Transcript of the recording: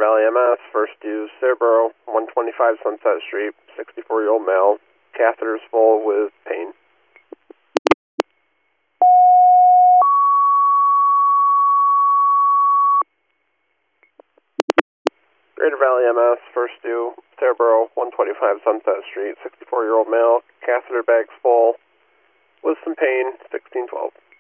Valley MS, first due Cerebro, 125 Sunset Street, 64-year-old male, catheters full with pain. Greater Valley MS, first due Cerebro, 125 Sunset Street, 64-year-old male, catheter bags full with some pain, 1612.